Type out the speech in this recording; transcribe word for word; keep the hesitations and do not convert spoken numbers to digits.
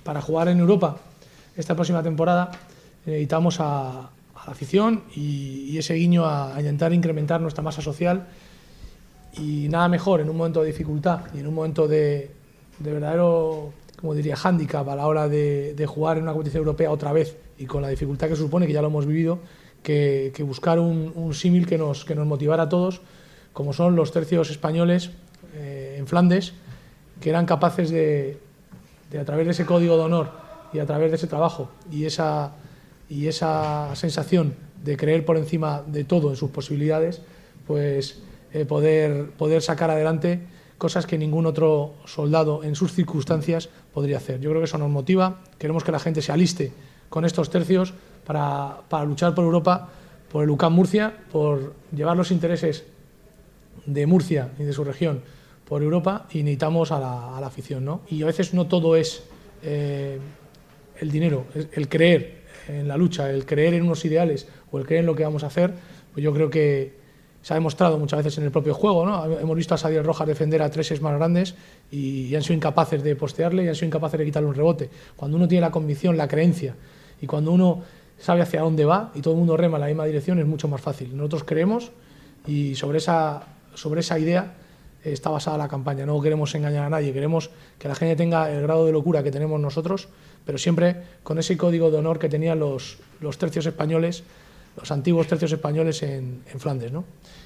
para jugar en Europa esta próxima temporada necesitamos a, a la afición y, y ese guiño a, a intentar incrementar nuestra masa social, y nada mejor en un momento de dificultad y en un momento de, de verdadero, como diría, hándicap a la hora de, de jugar en una competición europea otra vez y con la dificultad que supone, que ya lo hemos vivido, que, que buscar un, un símil que nos, que nos motivara a todos, como son los tercios españoles eh, en Flandes, que eran capaces de, de, a través de ese código de honor y a través de ese trabajo y esa, y esa sensación de creer por encima de todo en sus posibilidades, pues eh, poder, poder sacar adelante cosas que ningún otro soldado en sus circunstancias podría hacer. Yo creo que eso nos motiva, queremos que la gente se aliste con estos tercios para, para luchar por Europa, por el U C A M Murcia, por llevar los intereses de Murcia y de su región por Europa, y necesitamos a la, a la afición, ¿no? Y a veces no todo es eh, el dinero, es el creer en la lucha, el creer en unos ideales o el creer en lo que vamos a hacer. Pues yo creo que se ha demostrado muchas veces en el propio juego, ¿no? Hemos visto a Sadiel Rojas defender a treses más grandes y, y han sido incapaces de postearle y han sido incapaces de quitarle un rebote. Cuando uno tiene la convicción, la creencia, y cuando uno sabe hacia dónde va y todo el mundo rema en la misma dirección, es mucho más fácil. Nosotros creemos, y sobre esa, sobre esa idea está basada la campaña. No queremos engañar a nadie, queremos que la gente tenga el grado de locura que tenemos nosotros, pero siempre con ese código de honor que tenían los, los tercios españoles, los antiguos tercios españoles en, en Flandes, ¿no?